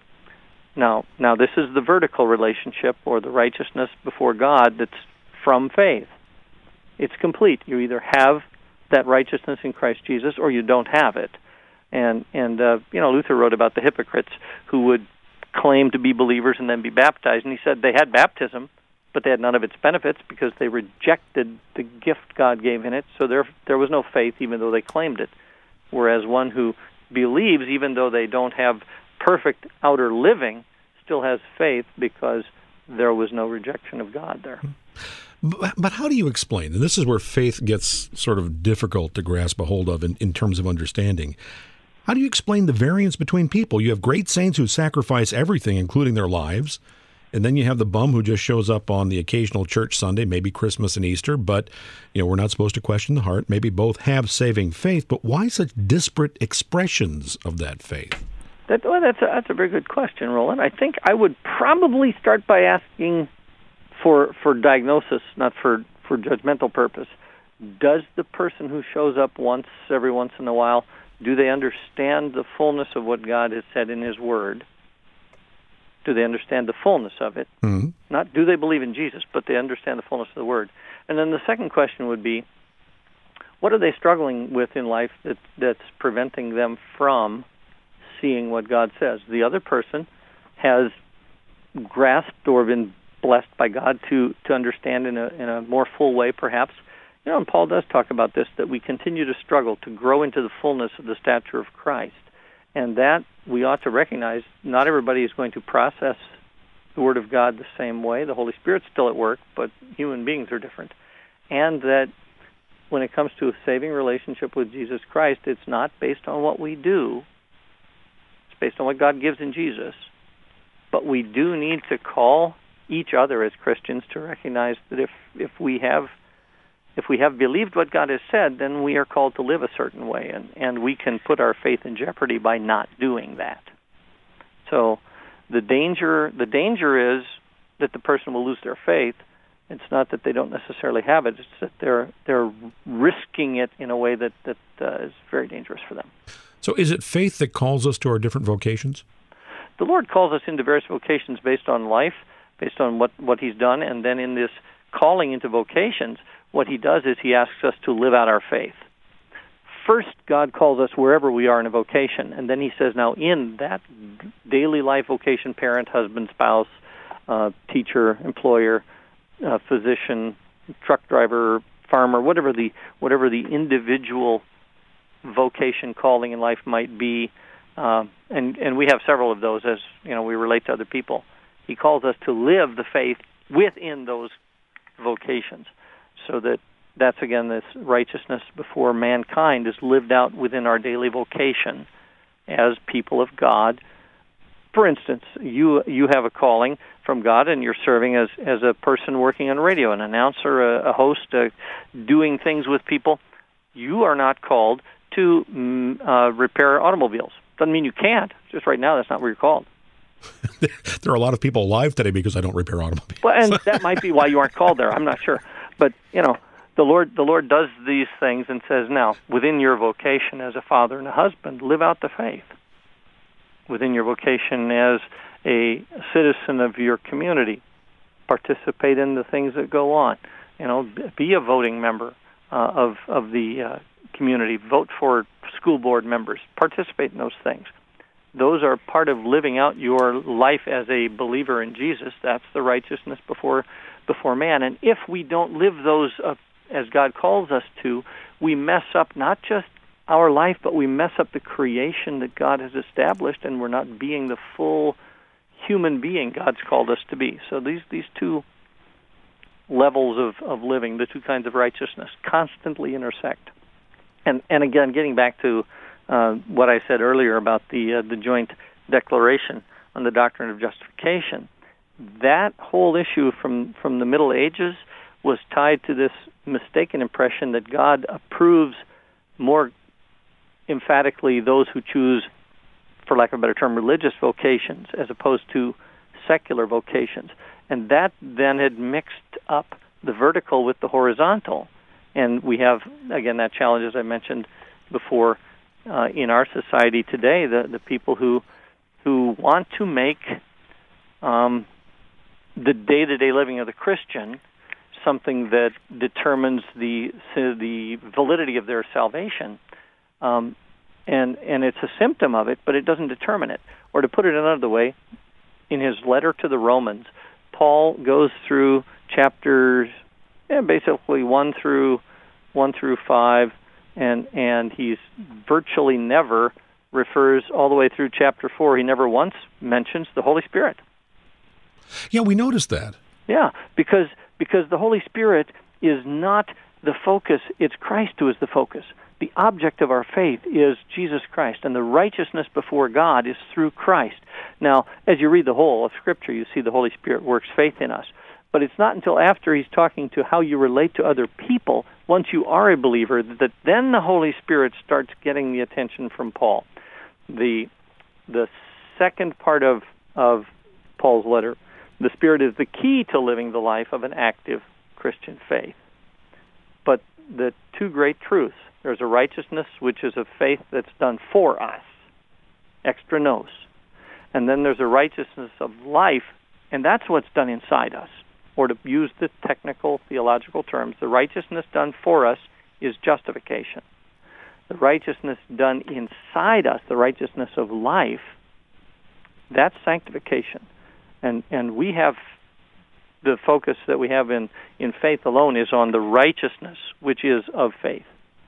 Now, now this is the vertical relationship or the righteousness before God that's from faith. It's complete. You either have that righteousness in Christ Jesus or you don't have it. And, and uh, you know, Luther wrote about the hypocrites who would claim to be believers and then be baptized. And he said they had baptism, but they had none of its benefits because they rejected the gift God gave in it. So there, there was no faith even though they claimed it. Whereas one who believes even though they don't have perfect outer living still has faith because there was no rejection of God there. But, but how do you explain, and this is where faith gets sort of difficult to grasp a hold of in, in terms of understanding, how do you explain the variance between people? You have great saints who sacrifice everything, including their lives, and then you have the bum who just shows up on the occasional church Sunday, maybe Christmas and Easter, but you know we're not supposed to question the heart. Maybe both have saving faith, but why such disparate expressions of that faith? That, well, that's a, that's a very good question, Roland. I think I would probably start by asking for for diagnosis, not for, for judgmental purpose. Does the person who shows up once every once in a while, do they understand the fullness of what God has said in His Word? Do they understand the fullness of it? Mm-hmm. Not do they believe in Jesus, but they understand the fullness of the Word. And then the second question would be, what are they struggling with in life that, that's preventing them from seeing what God says? The other person has grasped or been blessed by God to, to understand in a in a more full way, perhaps. You know, and Paul does talk about this, that we continue to struggle to grow into the fullness of the stature of Christ. And that we ought to recognize not everybody is going to process the Word of God the same way. The Holy Spirit's still at work, but human beings are different. And that when it comes to a saving relationship with Jesus Christ, it's not based on what we do. It's based on what God gives in Jesus. But we do need to call each other as Christians to recognize that if, if we have if we have believed what God has said, then we are called to live a certain way, and, and we can put our faith in jeopardy by not doing that. So the danger the danger is that the person will lose their faith. It's not that they don't necessarily have it, it's that they're they're risking it in a way that, that uh, is very dangerous for them. So is it faith that calls us to our different vocations? The Lord calls us into various vocations based on life, based on what, what He's done, and then in this calling into vocations, what He does is He asks us to live out our faith. First, God calls us wherever we are in a vocation, and then He says, now in that daily life vocation, parent, husband, spouse, uh, teacher, employer, uh, physician, truck driver, farmer, whatever the whatever the individual vocation calling in life might be, uh, and and we have several of those as you know we relate to other people. He calls us to live the faith within those vocations, so that that's, again, this righteousness before mankind is lived out within our daily vocation as people of God. For instance, you you have a calling from God, and you're serving as, as a person working on radio, an announcer, a, a host, uh, doing things with people. You are not called to mm, uh, repair automobiles. Doesn't mean you can't. Just right now, that's not where you're called. There are a lot of people alive today because I don't repair automobiles. Well, and that might be why you aren't called there. I'm not sure. But, you know, the Lord the Lord does these things and says, now, within your vocation as a father and a husband, live out the faith. Within your vocation as a citizen of your community. Participate in the things that go on. You know, be a voting member uh, of of the uh, community. Vote for school board members. Participate in those things. Those are part of living out your life as a believer in Jesus. That's the righteousness before before man. And if we don't live those uh, as God calls us to, we mess up not just our life, but we mess up the creation that God has established, and we're not being the full human being God's called us to be. So these these two levels of, of living, the two kinds of righteousness, constantly intersect. And and again, getting back to uh, what I said earlier about the uh, the joint declaration on the doctrine of justification, that whole issue from, from the Middle Ages was tied to this mistaken impression that God approves more emphatically those who choose, for lack of a better term, religious vocations as opposed to secular vocations. And that then had mixed up the vertical with the horizontal. And we have, again, that challenge, as I mentioned before, uh, in our society today, the, the people who who want to make um, the day-to-day living of the Christian something that determines the the validity of their salvation. Um, and and it's a symptom of it, but it doesn't determine it. Or to put it another way, in his letter to the Romans, Paul goes through chapters, yeah, basically one through one through five, and and he's virtually never refers all the way through chapter four. He never once mentions the Holy Spirit. Yeah, we noticed that. Yeah, because because the Holy Spirit is not the focus; it's Christ who is the focus. The object of our faith is Jesus Christ, and the righteousness before God is through Christ. Now, as you read the whole of Scripture, you see the Holy Spirit works faith in us. But it's not until after he's talking to how you relate to other people, once you are a believer, that then the Holy Spirit starts getting the attention from Paul. The the second part of, of Paul's letter, the Spirit is the key to living the life of an active Christian faith. But the two great truths, there's a righteousness which is a faith that's done for us, extra nos. And then there's a righteousness of life, and that's what's done inside us. Or to use the technical theological terms, the righteousness done for us is justification. The righteousness done inside us, the righteousness of life, that's sanctification. And and we have the focus that we have in, in faith alone is on the righteousness, which is of faith,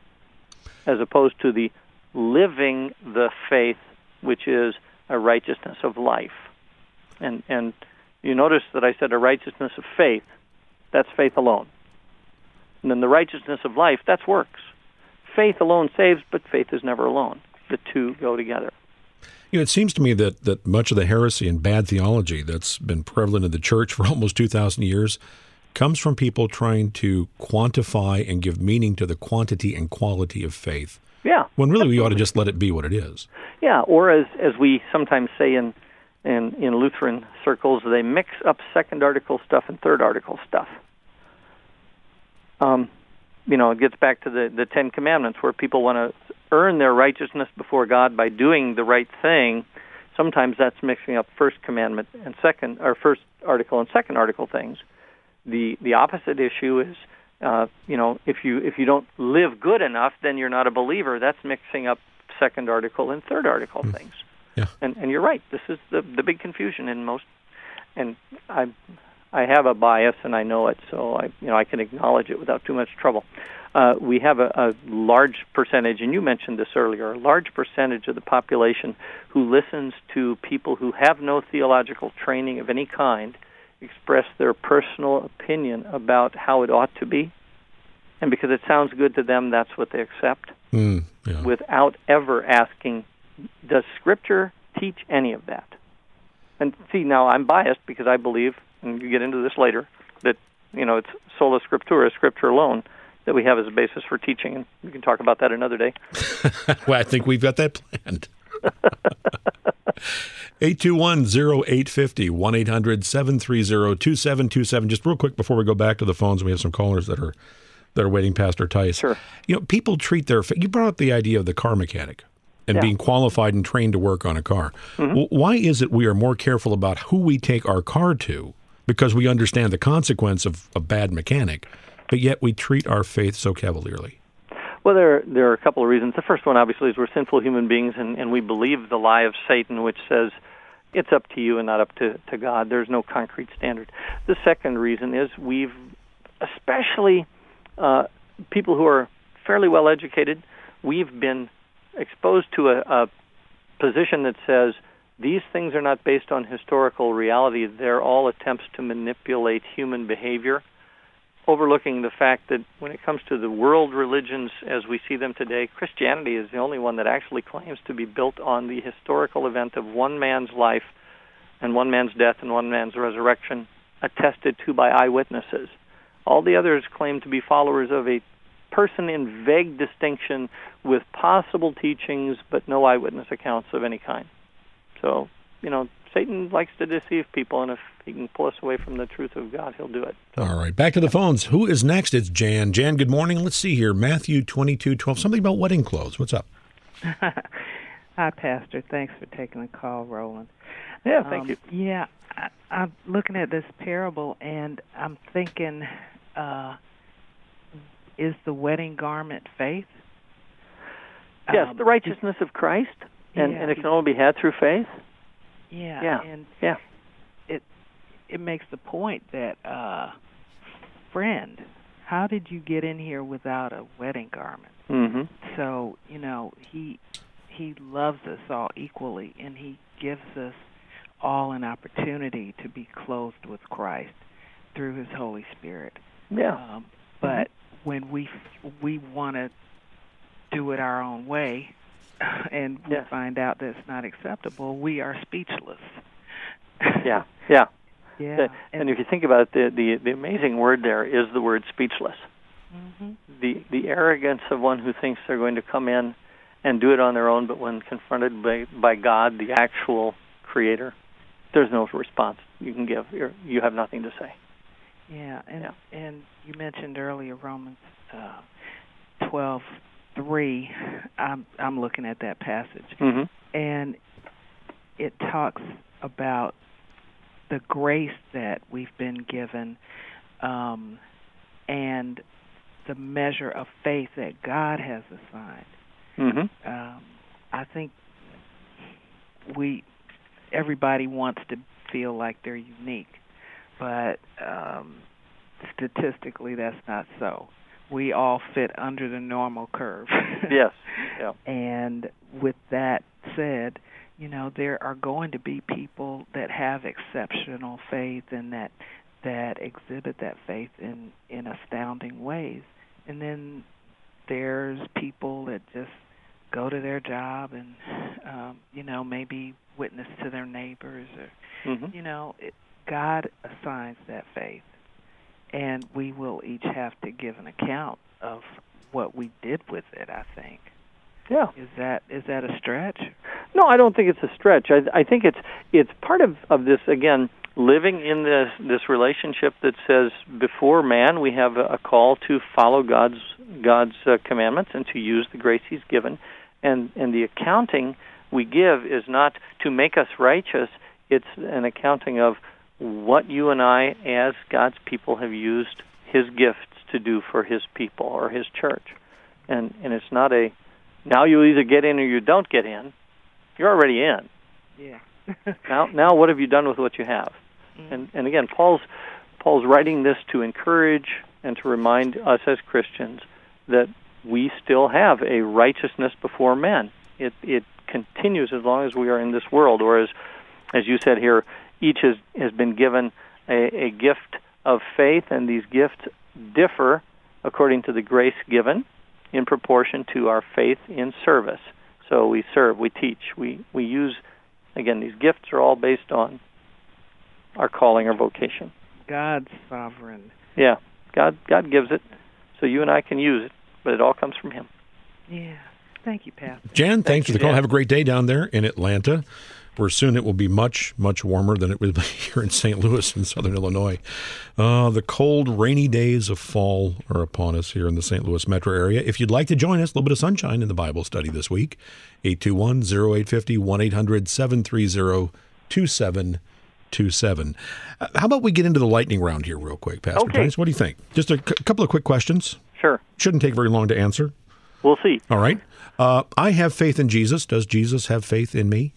as opposed to the living the faith, which is a righteousness of life. And and you notice that I said a righteousness of faith, that's faith alone. And then the righteousness of life, that's works. Faith alone saves, but faith is never alone. The two go together. You know, it seems to me that, that much of the heresy and bad theology that's been prevalent in the church for almost two thousand years comes from people trying to quantify and give meaning to the quantity and quality of faith. Yeah. When really we ought to just let it be what it is. Yeah, or as as we sometimes say in, in, in Lutheran circles, they mix up second article stuff and third article stuff. Um, you know, it gets back to the, the Ten Commandments, where people want to earn their righteousness before God by doing the right thing. Sometimes that's mixing up first commandment and second, or first article and second article things. The the opposite issue is, uh, you know, if you if you don't live good enough, then you're not a believer. That's mixing up second article and third article mm. things. Yeah. And and you're right. This is the the big confusion in most. And I I have a bias, and I know it, so I you know I can acknowledge it without too much trouble. Uh, we have a, a large percentage, and you mentioned this earlier, a large percentage of the population who listens to people who have no theological training of any kind express their personal opinion about how it ought to be. And because it sounds good to them, that's what they accept, mm, yeah. without ever asking, does Scripture teach any of that? And see, now I'm biased because I believe, and you get into this later, that, you know, it's sola scriptura, Scripture alone, that we have as a basis for teaching, and we can talk about that another day. Well, I think we've got that planned. eight two one, oh eight five oh, one eight hundred, seven three zero, two seven two seven. Just real quick before we go back to the phones, we have some callers that are that are waiting, Pastor Tice. Sure. You know, people treat their faith. You brought up the idea of the car mechanic. and yeah. being qualified and trained to work on a car. Mm-hmm. W- why is it we are more careful about who we take our car to because we understand the consequence of a bad mechanic, but yet we treat our faith so cavalierly? Well, there there are a couple of reasons. The first one, obviously, is we're sinful human beings, and, and we believe the lie of Satan, which says it's up to you and not up to, to God. There's no concrete standard. The second reason is we've, especially uh, people who are fairly well educated, we've been exposed to a, a position that says these things are not based on historical reality. They're all attempts to manipulate human behavior, overlooking the fact that when it comes to the world religions as we see them today, Christianity is the only one that actually claims to be built on the historical event of one man's life and one man's death and one man's resurrection, attested to by eyewitnesses. All the others claim to be followers of a person in vague distinction with possible teachings but no eyewitness accounts of any kind. So, you know, Satan likes to deceive people, and if he can pull us away from the truth of God, he'll do it. So. All right, back to the phones. Who is next? It's Jan. Jan, good morning. Let's see here. Matthew twenty-two twelve, something about wedding clothes. What's up? Hi, Pastor. Thanks for taking the call, Roland. Yeah, thank um, you. Yeah, I, I'm looking at this parable, and I'm thinking, uh, is the wedding garment faith? Yes, Um, the righteousness of Christ, and, yeah, and it can only be had through faith. Yeah, Yeah, and yeah. it it makes the point that, uh, friend, how did you get in here without a wedding garment? Mm-hmm. So, you know, he he loves us all equally, and he gives us all an opportunity to be clothed with Christ through his Holy Spirit. Yeah. Um, but mm-hmm. when we we want to do it our own way, and we yeah. find out that it's not acceptable, we are speechless. yeah, yeah. Yeah. The, and, and if you think about it, the, the, the amazing word there is the word speechless. Mm-hmm. The the arrogance of one who thinks they're going to come in and do it on their own, but when confronted by, by God, the actual Creator, there's no response you can give. You're, you have nothing to say. Yeah, and yeah. and you mentioned earlier Romans uh, twelve three. I'm I'm looking at that passage, mm-hmm. and it talks about the grace that we've been given, um, and the measure of faith that God has assigned. Mm-hmm. Um, I think we everybody wants to feel like they're unique, but um, statistically that's not so. We all fit under the normal curve. Yes. Yeah. And with that said, you know, there are going to be people that have exceptional faith and that that exhibit that faith in, in astounding ways. And then there's people that just go to their job and, um, you know, maybe witness to their neighbors. Or, mm-hmm. you know, it, God assigns that faith. And we will each have to give an account of what we did with it, I think. Yeah. Is that is that a stretch? No, I don't think it's a stretch. I, I think it's it's part of, of this, again, living in this this relationship that says before man we have a, a call to follow God's God's uh, commandments and to use the grace he's given. And, and the accounting we give is not to make us righteous. It's an accounting of what you and I, as God's people, have used his gifts to do for his people or his church. And and it's not a, now you either get in or you don't get in. You're already in. Yeah. now, now what have you done with what you have? Mm. And and again, Paul's Paul's writing this to encourage and to remind us as Christians that we still have a righteousness before men. It it continues as long as we are in this world, or as as you said here, each has, has been given a, a gift of faith, and these gifts differ according to the grace given in proportion to our faith in service. So we serve, we teach, we, we use, again, these gifts are all based on our calling or vocation. God's sovereign. Yeah, God God gives it, so you and I can use it, but it all comes from him. Yeah. Thank you, Pastor. Jan, thanks Thank for you, the call. Jan. Have a great day down there in Atlanta, where soon it will be much, much warmer than it will be here in Saint Louis in southern Illinois. Uh, the cold, rainy days of fall are upon us here in the Saint Louis metro area. If you'd like to join us, a little bit of sunshine in the Bible study this week, eight two one, oh eight five oh, one eight hundred, seven three zero, two seven two seven. Uh, how about we get into the lightning round here real quick, Pastor Okay. Tice? What do you think? Just a c- couple of quick questions. Sure. Shouldn't take very long to answer. We'll see. All right. Uh, I have faith in Jesus. Does Jesus have faith in me?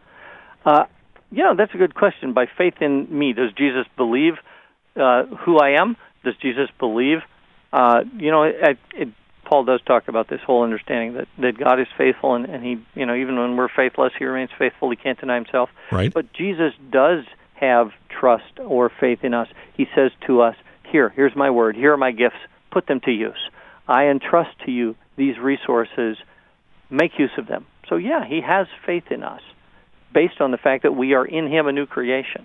Uh, yeah, that's a good question. By faith in me, does Jesus believe uh, who I am? Does Jesus believe? Uh, you know, it, it, Paul does talk about this whole understanding that, that God is faithful, and, and he, you know, even when we're faithless, he remains faithful. He can't deny himself. Right. But Jesus does have trust or faith in us. He says to us, here, here's my word. Here are my gifts. Put them to use. I entrust to you these resources. Make use of them. So, yeah, he has faith in us, based on the fact that we are in him a new creation.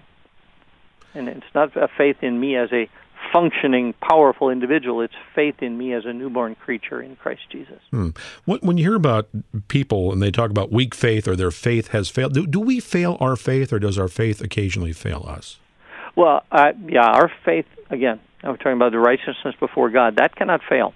And it's not a faith in me as a functioning, powerful individual. It's faith in me as a newborn creature in Christ Jesus. Hmm. When you hear about people and they talk about weak faith or their faith has failed, do, do we fail our faith, or does our faith occasionally fail us? Well, uh, yeah, our faith, again, I'm talking about the righteousness before God. That cannot fail.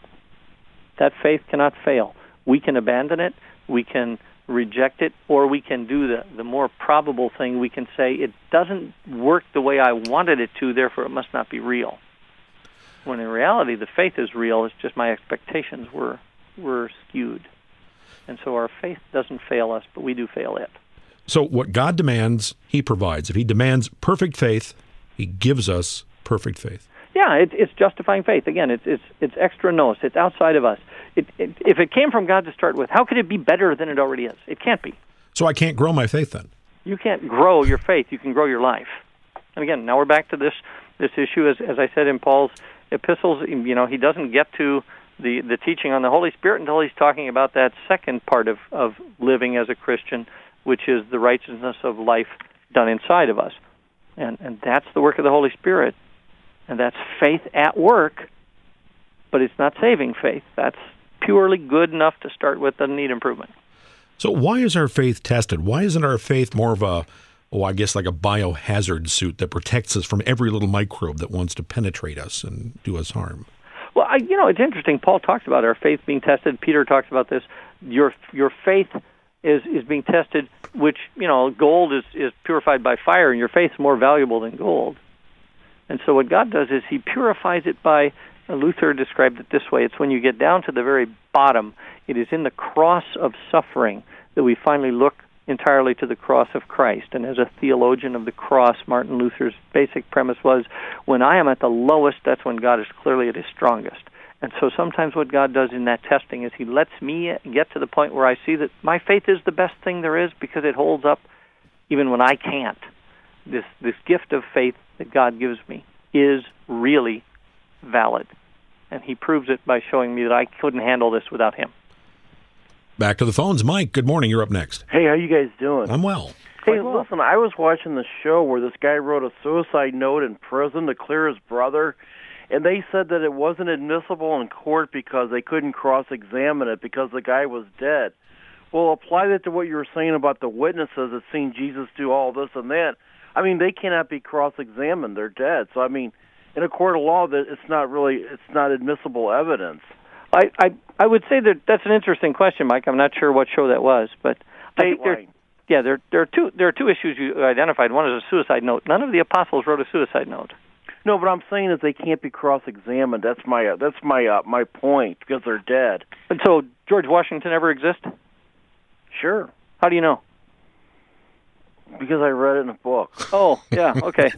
That faith cannot fail. We can abandon it. We can reject it, or we can do the, the more probable thing. We can say, it doesn't work the way I wanted it to, therefore it must not be real. When in reality, the faith is real. It's just my expectations were were skewed. And so our faith doesn't fail us, but we do fail it. So what God demands, he provides. If he demands perfect faith, he gives us perfect faith. Yeah, it, it's justifying faith. Again, it's it's it's extra nos. It's outside of us. It, it, if it came from God to start with, how could it be better than it already is? It can't be. So I can't grow my faith then? You can't grow your faith. You can grow your life. And again, now we're back to this this issue. As as I said in Paul's epistles, you know, he doesn't get to the, the teaching on the Holy Spirit until he's talking about that second part of, of living as a Christian, which is the righteousness of life done inside of us. And and that's the work of the Holy Spirit. And that's faith at work, but it's not saving faith. That's purely good enough to start with, doesn't need improvement. So why is our faith tested? Why isn't our faith more of a, oh, I guess like a biohazard suit that protects us from every little microbe that wants to penetrate us and do us harm? Well, I, you know, it's interesting. Paul talks about our faith being tested. Peter talks about this. Your your faith is, is being tested, which, you know, gold is, is purified by fire, and your faith is more valuable than gold. And so what God does is he purifies it by, uh, Luther described it this way, it's when you get down to the very bottom, it is in the cross of suffering that we finally look entirely to the cross of Christ. And as a theologian of the cross, Martin Luther's basic premise was, when I am at the lowest, that's when God is clearly at his strongest. And so sometimes what God does in that testing is he lets me get to the point where I see that my faith is the best thing there is because it holds up even when I can't. This this gift of faith that God gives me is really valid. And he proves it by showing me that I couldn't handle this without him. Back to the phones. Mike, good morning. You're up next. Hey, how you guys doing? I'm well. Hey, listen, I was watching the show where this guy wrote a suicide note in prison to clear his brother, and they said that it wasn't admissible in court because they couldn't cross-examine it because the guy was dead. Well, apply that to what you were saying about the witnesses that seen Jesus do all this and that. I mean, they cannot be cross-examined. They're dead. So, I mean, in a court of law, that it's not really, it's not admissible evidence. I, I I would say that that's an interesting question, Mike. I'm not sure what show that was, but I think there, yeah, there there are two there are two issues you identified. One is a suicide note. None of the apostles wrote a suicide note. No, but I'm saying is they can't be cross-examined. That's my uh, that's my uh, my point because they're dead. And so George Washington ever exist? Sure. How do you know? Because I read it in a book. Oh, yeah, okay.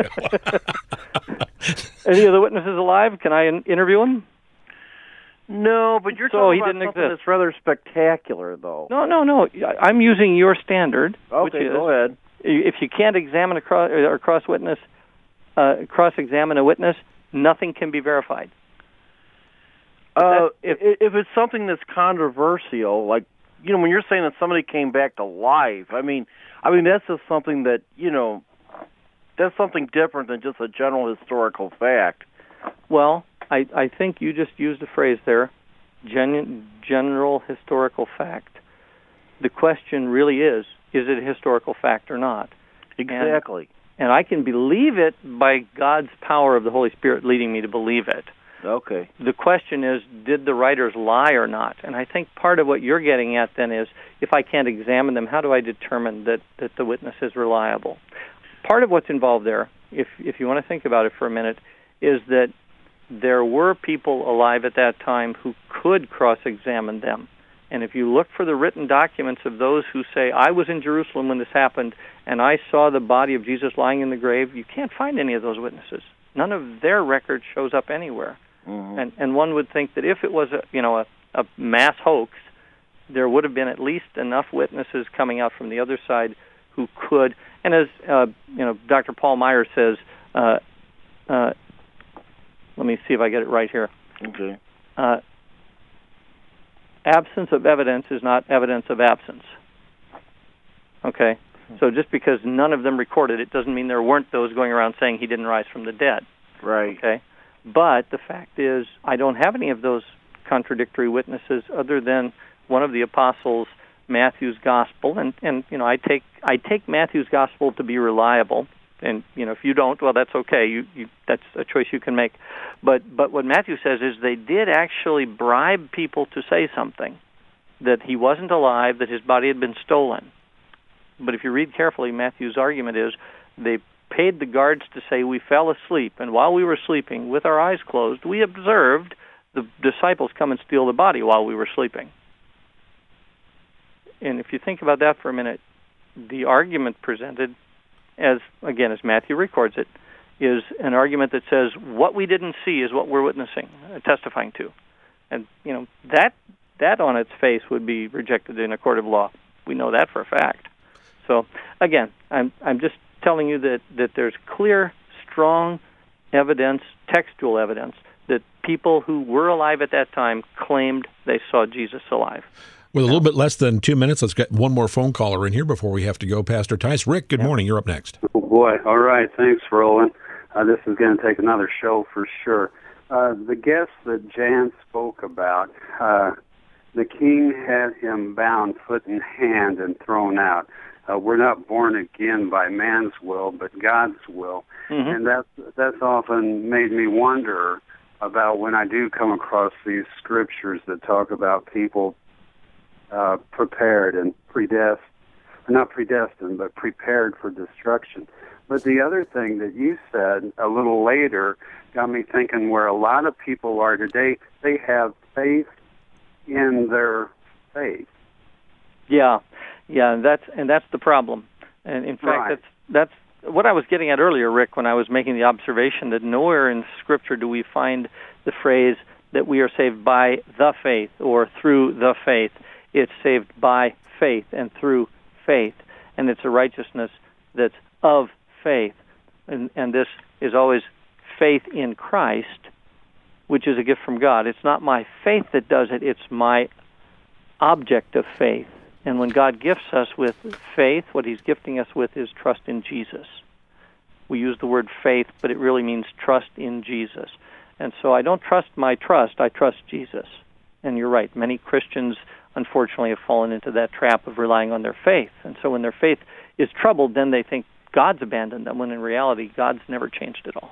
Any of the witnesses alive? Can I in- interview him? No, but you're so talking he about didn't something exist. that's rather spectacular, though. No, no, no. I'm using your standard. Okay, which is, go ahead. If you can't examine a cross or cross witness, uh, cross-examine a witness, nothing can be verified. Uh, if, if if it's something that's controversial, like you know, when you're saying that somebody came back to life, I mean, I mean that's just something that you know, that's something different than just a general historical fact. Well, I, I think you just used a phrase there, gen- general historical fact. The question really is, is it a historical fact or not? Exactly. And, and I can believe it by God's power of the Holy Spirit leading me to believe it. Okay. The question is, did the writers lie or not? And I think part of what you're getting at then is, if I can't examine them, how do I determine that, that the witness is reliable? Part of what's involved there, if if you want to think about it for a minute, is that there were people alive at that time who could cross-examine them. And if you look for the written documents of those who say, I was in Jerusalem when this happened, and I saw the body of Jesus lying in the grave, you can't find any of those witnesses. None of their record shows up anywhere. Mm-hmm. And and one would think that if it was a you know a, a mass hoax, there would have been at least enough witnesses coming out from the other side who could. And as uh, you know, Doctor Paul Meyer says, uh, uh, let me see if I get it right here. Okay. Uh, absence of evidence is not evidence of absence. Okay. So just because none of them recorded it doesn't mean there weren't those going around saying he didn't rise from the dead. Right. Okay. But the fact is, I don't have any of those contradictory witnesses other than one of the apostles, Matthew's gospel, and, and you know I take I take Matthew's gospel to be reliable, and you know if you don't, well that's okay. You, you that's a choice you can make. But but what Matthew says is they did actually bribe people to say something, that he wasn't alive, that his body had been stolen. But if you read carefully, Matthew's argument is they paid the guards to say we fell asleep, and while we were sleeping, with our eyes closed, we observed the disciples come and steal the body while we were sleeping. And if you think about that for a minute, the argument presented, as again, as Matthew records it, is an argument that says what we didn't see is what we're witnessing, uh, testifying to. And, you know, that that on its face would be rejected in a court of law. We know that for a fact. So, again, I'm I'm just telling you that, that there's clear, strong evidence, textual evidence, that people who were alive at that time claimed they saw Jesus alive. With a little bit less than two minutes, let's get one more phone caller in here before we have to go. Pastor Tice. Rick, good yeah. morning. You're up next. Oh, boy. All right. Thanks, Roland. Uh, this is going to take another show for sure. Uh, the guest that Jan spoke about, uh, the king had him bound foot and hand and thrown out. Uh, we're not born again by man's will, but God's will. Mm-hmm. And that's, that's often made me wonder about when I do come across these scriptures that talk about people uh, prepared and predestined, not predestined, but prepared for destruction. But the other thing that you said a little later got me thinking where a lot of people are today, they have faith in their faith. Yeah. Yeah, and that's and that's the problem. And in fact, right. that's that's what I was getting at earlier, Rick, when I was making the observation that nowhere in Scripture do we find the phrase that we are saved by the faith or through the faith. It's saved by faith and through faith, and it's a righteousness that's of faith. And and this is always faith in Christ, which is a gift from God. It's not my faith that does it, it's my object of faith. And when God gifts us with faith, what he's gifting us with is trust in Jesus. We use the word faith, but it really means trust in Jesus. And so I don't trust my trust, I trust Jesus. And you're right, many Christians, unfortunately, have fallen into that trap of relying on their faith. And so when their faith is troubled, then they think God's abandoned them, when in reality, God's never changed at all.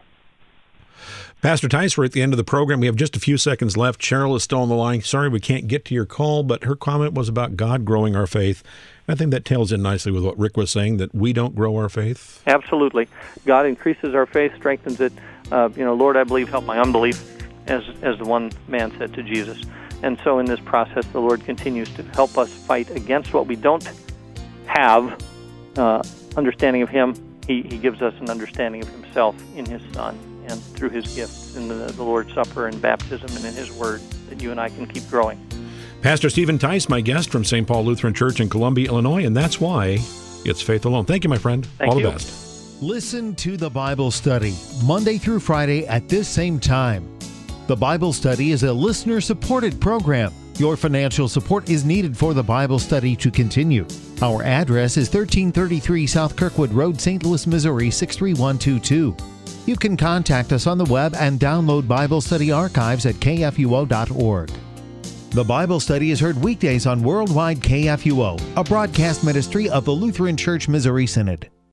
Pastor Tice, we're at the end of the program. We have just a few seconds left. Cheryl is still on the line. Sorry we can't get to your call, but her comment was about God growing our faith. I think that tails in nicely with what Rick was saying, that we don't grow our faith. Absolutely. God increases our faith, strengthens it. Uh, you know, Lord, I believe, help my unbelief, as as the one man said to Jesus. And so in this process, the Lord continues to help us fight against what we don't have, uh, understanding of him. He, he gives us an understanding of himself in his Son, and through his gifts in the, the Lord's Supper and baptism and in his Word, that you and I can keep growing. Pastor Stephen Tice, my guest from Saint Paul Lutheran Church in Columbia, Illinois, and that's why it's faith alone. Thank you, my friend. Thank All you. the best. Listen to the Bible Study, Monday through Friday at this same time. The Bible Study is a listener-supported program. Your financial support is needed for the Bible Study to continue. Our address is thirteen thirty-three South Kirkwood Road, Saint Louis, Missouri, six three one two two. You can contact us on the web and download Bible Study archives at k f u o dot org. The Bible Study is heard weekdays on Worldwide K F U O, a broadcast ministry of the Lutheran Church Missouri Synod.